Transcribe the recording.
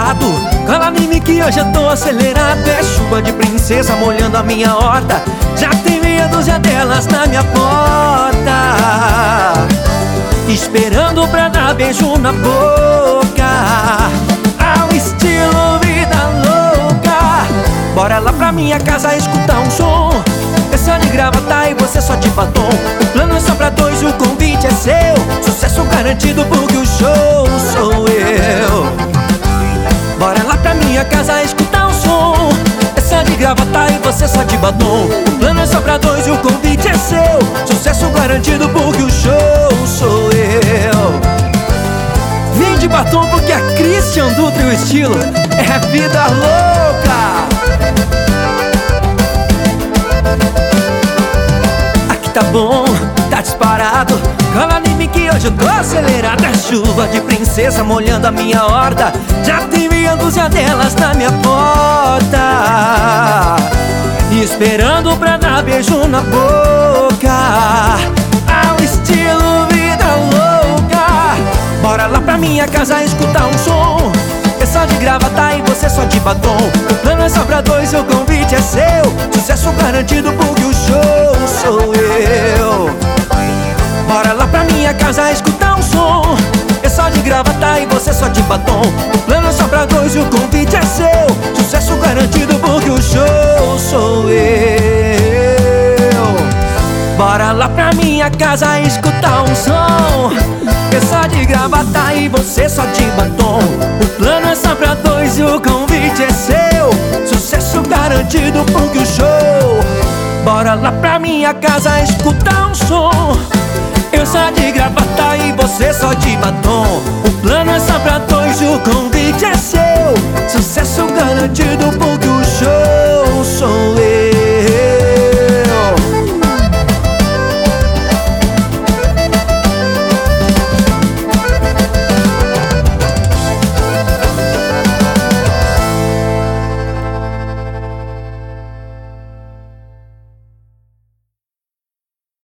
disparado. Cola em mim que hoje eu tô acelerado. É chuva de princesa molhando a minha horta. Já tem meia dúzia delas na minha porta, esperando pra dar beijo na boca, ao estilo vida louca. Bora lá pra minha casa escutar um som. É só de gravata e você só de batom. O plano é só pra dois e o convite é seu. Sucesso garantido porque o show sou eu. Bora lá pra minha casa escutar um som. É só de gravata e você só de batom. O plano é só pra dois e o convite é seu. Sucesso garantido porque o show sou eu. Vim de batom porque a Christian Dutra e o estilo é vida louca. Aqui tá bom, tá disparado. Cola em mim que hoje eu tô acelerado. É chuva de princesa molhando a minha horta. Já tem meia dúzia delas na minha porta, esperando pra dar beijo na boca, ao estilo vida louca. Bora lá pra minha casa escutar um som. É só de gravata e você só de batom. O plano é só pra dois e o convite é seu. Sucesso garantido porque o show sou eu. Bora lá pra minha casa escutar um som. É só de gravata e você só de batom. O plano é só pra dois e o convite é seu. Sucesso garantido porque o show sou eu. Bora lá pra minha casa escutar um som. É só de gravata e você só de batom. O plano é só pra dois e o convite é seu. Sucesso garantido porque o show. Bora lá pra minha casa escutar um som. Eu só de gravata e você só de batom. O plano é só pra dois e o convite é seu. Sucesso garantido porque